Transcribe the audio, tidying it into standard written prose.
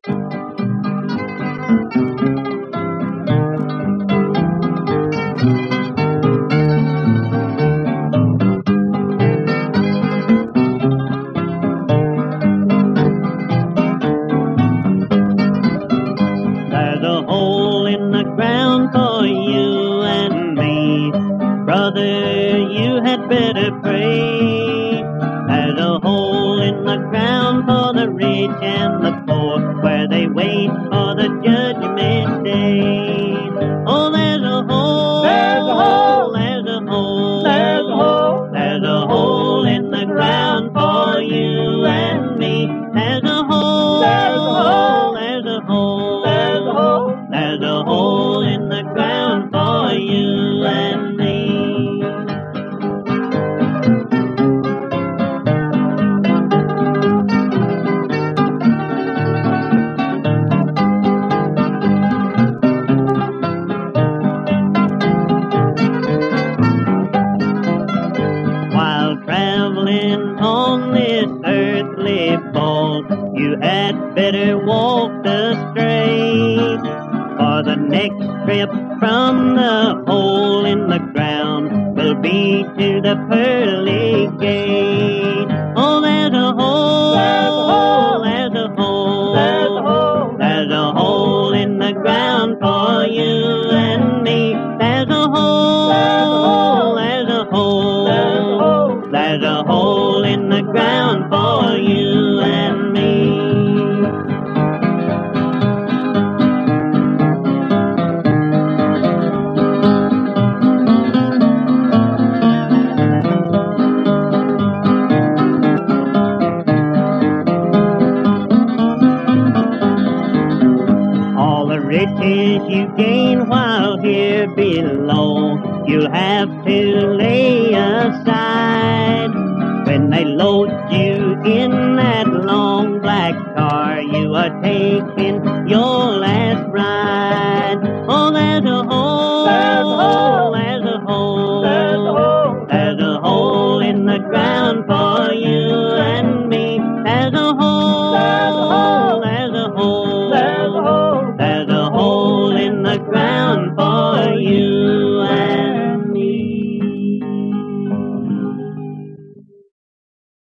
There's a hole in the ground for you and me. Brother, you had better pray. There's a hole in the ground for the rich and the poor, where they wait for the judgment day. Oh, there's a hole, there's a hole, there's a hole, there's a hole, there's a hole in the ground for you and me. There's a hole, there's a hole, there's a hole, there's a hole, there's a hole in the ground for you and me. While traveling on this earthly ball, you had better walk the straight, for the next trip from the hole in the ground will be to the pearly gate. Oh, there's a hole, there's a hole, there's a hole, there's a hole, there's a hole in the ground for you and me. There's a hole, there's a hole, there's a hole, there's a hole in the ground for you and me. All the riches you gain while here below, you'll have to lay aside.